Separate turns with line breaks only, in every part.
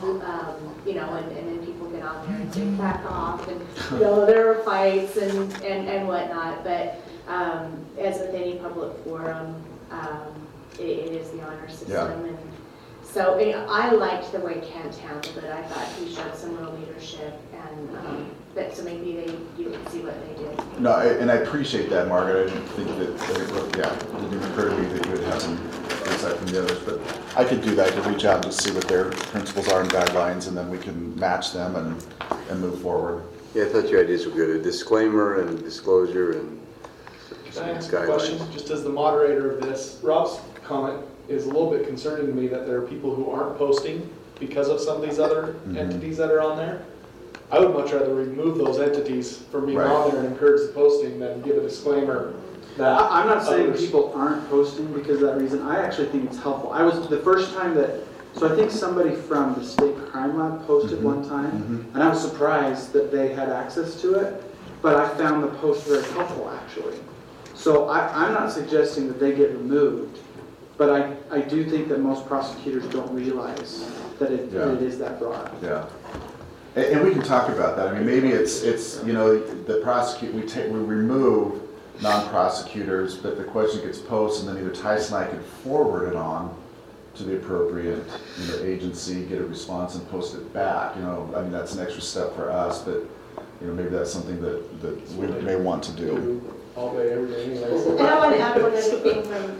you know, and then people get on there and say, back off, and, you know, there are fights and whatnot, but as with any public forum, it is the honor system.
Yeah.
And so I liked the way Kent handled it. I thought he showed some real leadership, and but so maybe you can see what they did.
No, and I appreciate that, Margaret. I didn't think that it didn't occur to me that you would have some insight from the others, but I could do that. I could reach out and just see what their principles are and guidelines, and then we can match them and move forward.
Yeah, I thought your ideas were good. A disclaimer and disclosure and
Can I ask a
guidelines.
question? Just as the moderator of this, Rob's comment is a little bit concerning to me that there are people who aren't posting because of some of these other entities that are on there. I would much rather remove those entities from being on there and encourage the posting than give a disclaimer that
I'm not saying
others-
people aren't posting because of that reason. I actually think it's helpful. I was the first time that, so I think somebody from the State Crime Lab posted one time, and I was surprised that they had access to it, but I found the post very helpful actually. So I'm not suggesting that they get removed, but I do think that most prosecutors don't realize that it is that broad.
Yeah. And we can talk about that. I mean, maybe it's you know, we remove non-prosecutors, but the question gets posted, and then either Tyson and I could forward it on to the appropriate, you know, agency, get a response, and post it back. You know, I mean, that's an extra step for us, but you know, maybe that's something that we may want to do.
all day, every day anyways.
And I want to add one other thing from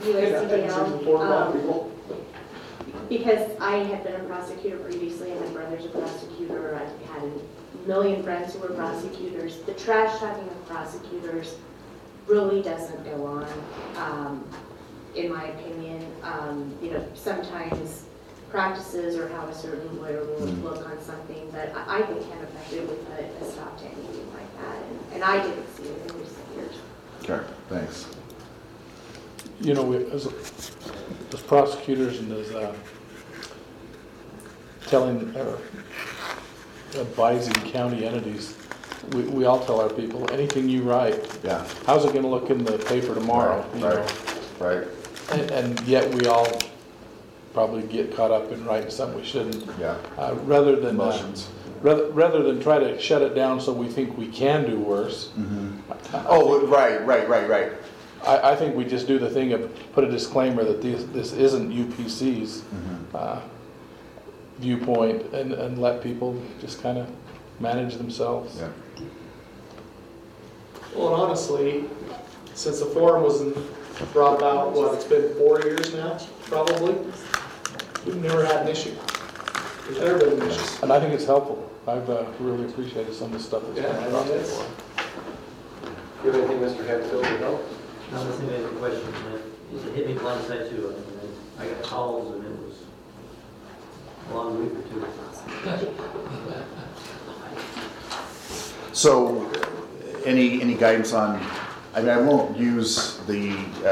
USCDL. Because I had been a prosecutor previously, and my brother's a prosecutor, I've had a million friends who were prosecutors. The trash talking of prosecutors really doesn't go on, in my opinion. You know, sometimes practices or how a certain lawyer will look on something, but I think can effectively put a stop to anything like that. And I didn't see it in recent years.
Okay, thanks.
You know, as prosecutors and as telling or advising county entities, we all tell our people, anything you write,
Yeah.
how's it going to look in the paper tomorrow?
Right.
And yet we all probably get caught up in writing something we shouldn't.
Yeah.
Rather than
Emotions.
rather than try to shut it down so we think we can do worse.
Oh, right.
I think we just do the thing of put a disclaimer that this isn't UPC's viewpoint, and let people just kind of manage themselves.
Yeah.
Well, and honestly, since the forum was brought about, what, it's been 4 years now, probably, we've never had an issue. There's never been an issue.
And I think it's helpful. I've really appreciated some of the stuff that's
Yeah,
been
I
brought
mean, it's-
before.
Do you have anything, Mr. Hatfield, to help?
No, this thing is a question, and it hit me blindside too, and then I got calls, and it was a long week or two.
So, any guidance on? I mean, I won't use the.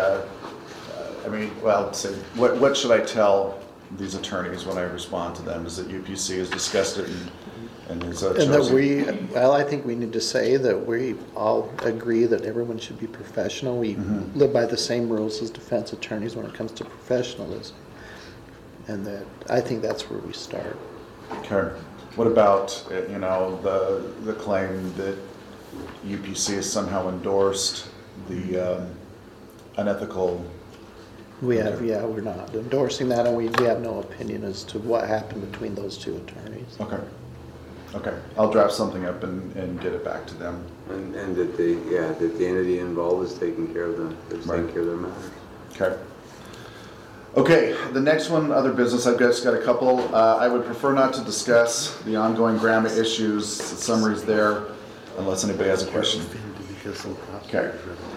Say, what should I tell these attorneys when I respond to them? Is that UPC has discussed it and is
and that I think we need to say that we all agree that everyone should be professional. We live by the same rules as defense attorneys when it comes to professionalism, and that I think that's where we start.
Okay. What about the claim that UPC has somehow endorsed the unethical?
We're not endorsing that, and we have no opinion as to what happened between those two attorneys.
Okay. I'll draft something up and get it back to them.
And that the entity involved is taking care of taking care of their matters.
Okay, the next one, other business, I've just got a couple. I would prefer not to discuss the ongoing GRAMA issues, summaries there, unless anybody has a question. Okay.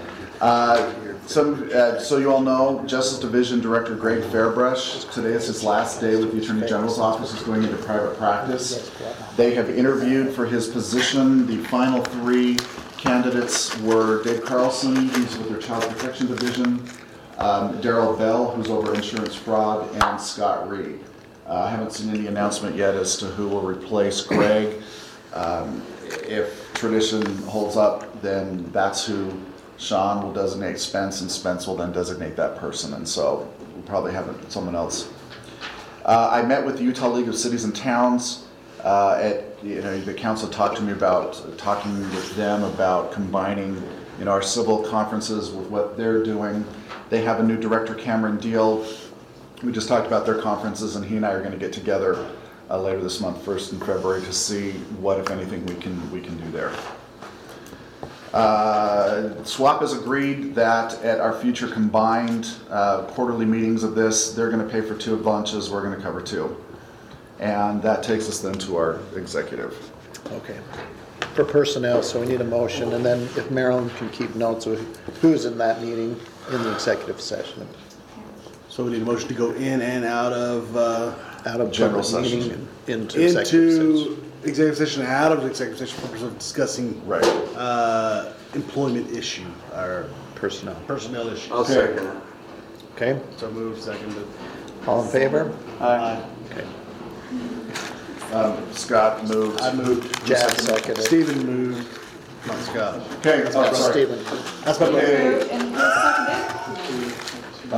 So you all know, Justice Division Director Greg Fairbrush, today is his last day with the Attorney General's office. He's going into private practice. They have interviewed for his position. The final 3 candidates were Dave Carlson, who's with their Child Protection Division, Darrell Bell, who's over insurance fraud, and Scott Reed. I haven't seen any announcement yet as to who will replace Greg. If tradition holds up, then that's who Sean will designate Spence, and Spence will then designate that person. And so we'll probably have someone else. I met with the Utah League of Cities and Towns. The council talked to me about talking with them about combining, our civil conferences with what they're doing. They have a new director, Cameron Deal. We just talked about their conferences, and he and I are going to get together later this month, first in February, to see what, if anything, we can do there. SWAP has agreed that at our future combined quarterly meetings of this, they're going to pay for 2 lunches, we're going to cover 2. And that takes us then to our executive.
Okay. For personnel, so we need a motion, and then if Marilyn can keep notes of who's in that meeting in the executive session.
So we need a motion to go in and out of,
Out of
General
public meeting
session.
and into executive session.
into executive session, and out of executive session for purpose of discussing
Right.
employment issue, or
Personnel.
personnel issue.
I'll second it.
Okay,
So moved, seconded.
all in favor?
Aye.
Okay.
Scott moved.
I moved.
Jack seconded.
Stephen moved, not Scott.
Okay, oh, sorry.
Stephen.
That's my motion.
Okay,